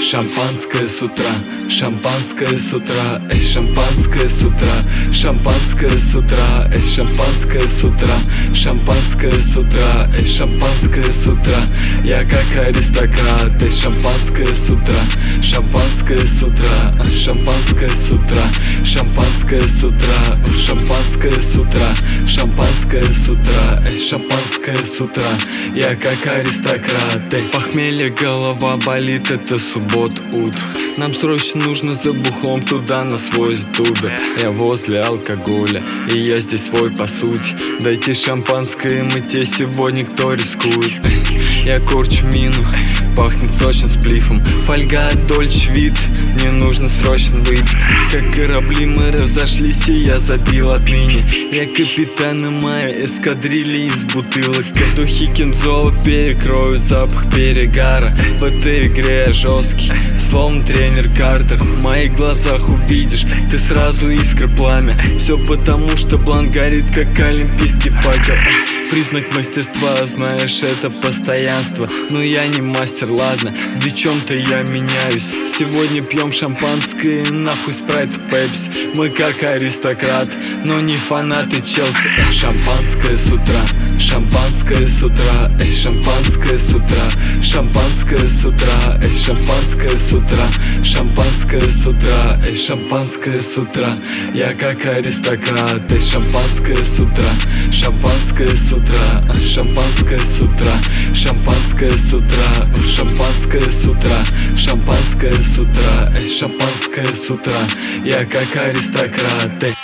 Шампанское с утра, шампанское с утра, эй, шампанское с утра, шампанское с утра, эй, шампанское с утра, шампанское с утра, эй, шампанское с утра. Я как аристократ, эй, шампанское с утра, шампанское с утра, шампанское с утра, шампанское с утра, шампанское с утра, шампанское с утра, эй, шампанское с утра. Я как аристократ, эй. Похмелье, голова болит, это суббота утро. Нам срочно нужно за бухлом туда на свой тубер. Я возле алкоголя, и я здесь свой по сути. Дайте шампанское, мы те сегодня, кто рискует. Я корчу мину, пахнет сочным сплифом. Фольга Дольче Вит, мне нужно срочно выпить. Как корабли мы разошлись, и я забил отныне. Я капитан моей эскадрильи из бутылок. Духи Кензо перекроют запах перегара. В этой игре я жесткий, словно тренер Картер. В моих глазах увидишь, ты сразу искра пламя. Все потому, что бланк горит, как олимпийский факел. Признак мастерства, знаешь, это постоянство. Но я не мастер, ладно, в чем-то я меняюсь. Сегодня пьем шампанское, нахуй спрайт и пепси. Мы как аристократ, но не фанаты Челси. Шампанское с утра, шампанское с утра, эй, шампанское с утра, шампанское с утра, эй, шампанское с утра, шампанское с утра, эй, шампанское с утра. Я как аристократ, эй, шампанское с утра, шампанское с утра, шампанское с утра, шампанское с утра, шампанское с утра, шампанское с утра, эй, шампанское с утра. Я как аристократ, эй.